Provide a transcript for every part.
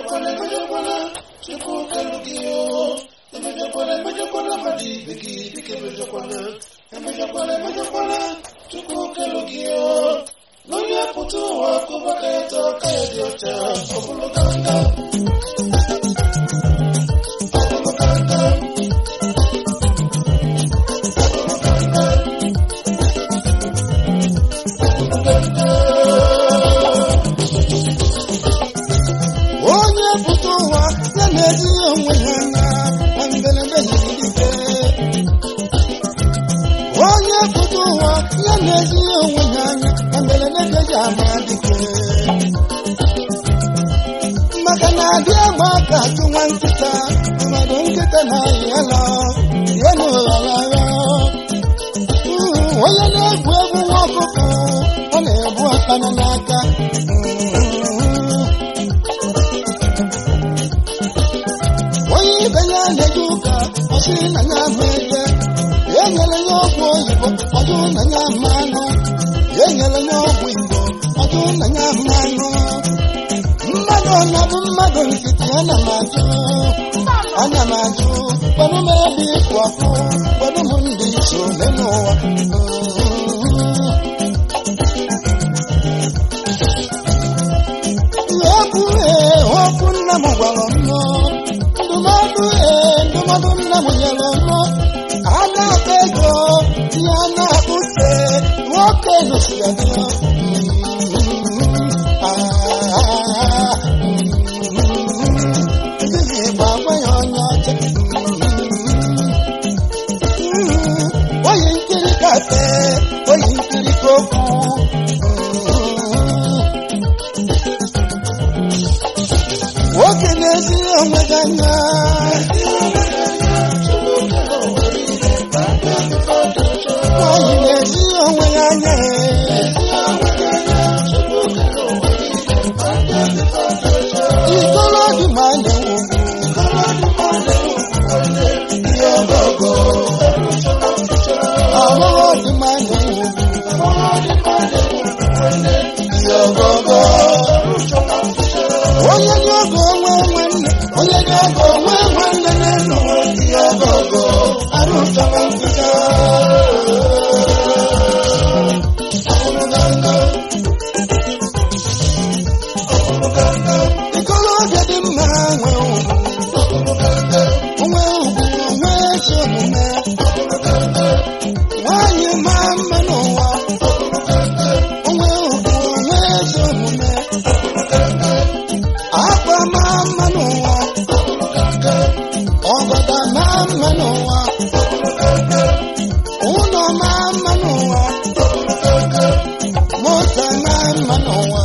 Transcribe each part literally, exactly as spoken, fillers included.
Mejopole, mejopole, chipuke lukio. Mejopole, mejopole, madi bigi bigi mejopole. Mejopole, mejopole, chipuke lukio. Loya putu wa kubakato kaya diocha. Obuluganda. Obuluganda. Onye putu wa ya na-eji onwe ya na mbelebe yirike. Onye putu wa ya na-eji onwe ya anya mbelebe ya amadike. Maka na adị agba ka tụnwa nkịta mmadụ nkịta na yala ya na ụghara. Onye na-egwu egwu nwa ọkụkọ ọ na-ebu akpana n'aka. Onye ibe ya na-eji ụka ọsị na ya ama eze ya nyere ya ọgwụ oyibo ọdụ na ya ama anụ ya nyere ya ọgwụ igbo ọdụ na ya ama anụ. Mmadụ ọ na-abụ mmadụ nkịtị ana m ajụ ana m ajụ kpọrọ m ebe ịkwụ ọkụ kpọrọ m ndị so n'ụwa. Okwu ee okwu nna m gwara m ndụmọdụ ee ndụmọdụ nna m nyere m a na-akpa ego ya na-akpụ uche nwoke nụsịa dị ndị Igbo agwa ya onye ọcha oyi nkiri kafe oyi nkiri kokwu. Nwoke na-ezi onwe gị anya nwanyị na-ezi onwe ya anya ikolo dị ma na-ewu ihe ọgọgọ ọhụrụ dị ma na-ewu ihe ọgọgọ. Onye dị ọgọ onwe nwanne onye dị ọgọ onwe nwanne na-enu ihe ọgọgọ arụ chọrọ nkịta. Ikolobịa dị mma nwe ugwu onwe ugwu onwe ezi omume nwanyị maa mma n'ụwa onwe ugwu onwe ezi omume akwa maa mma n'ụwa ọgọdọ maa mma n'ụwa ụlọ maa mma n'ụwa moto maa mma n'ụwa.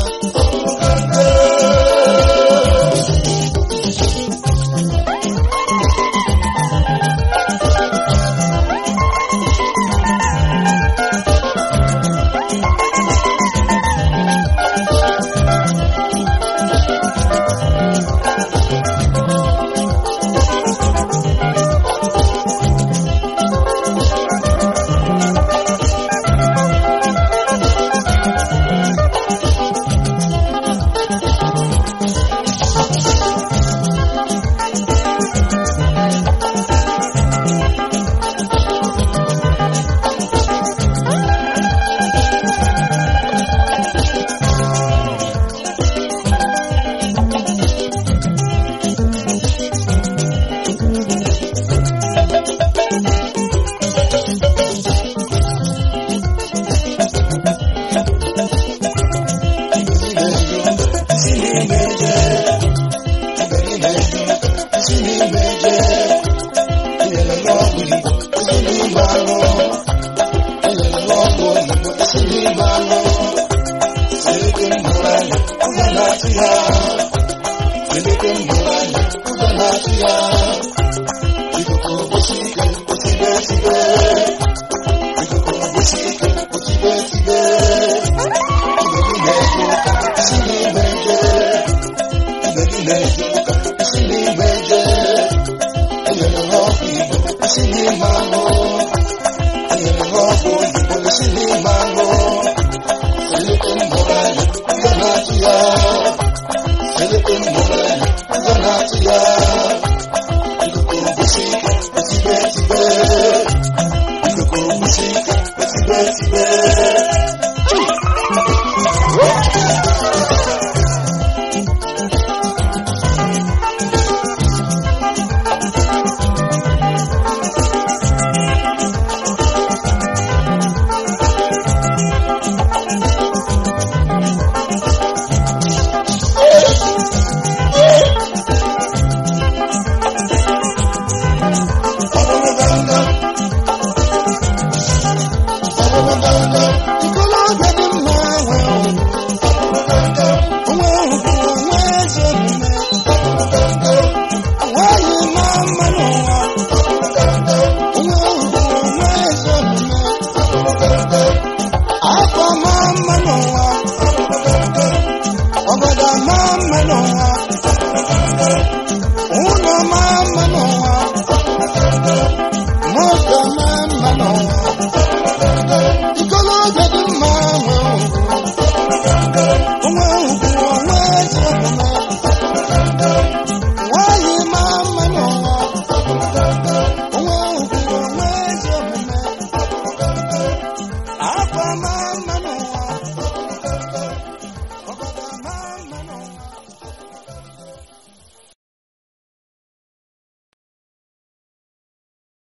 Philippine achị ya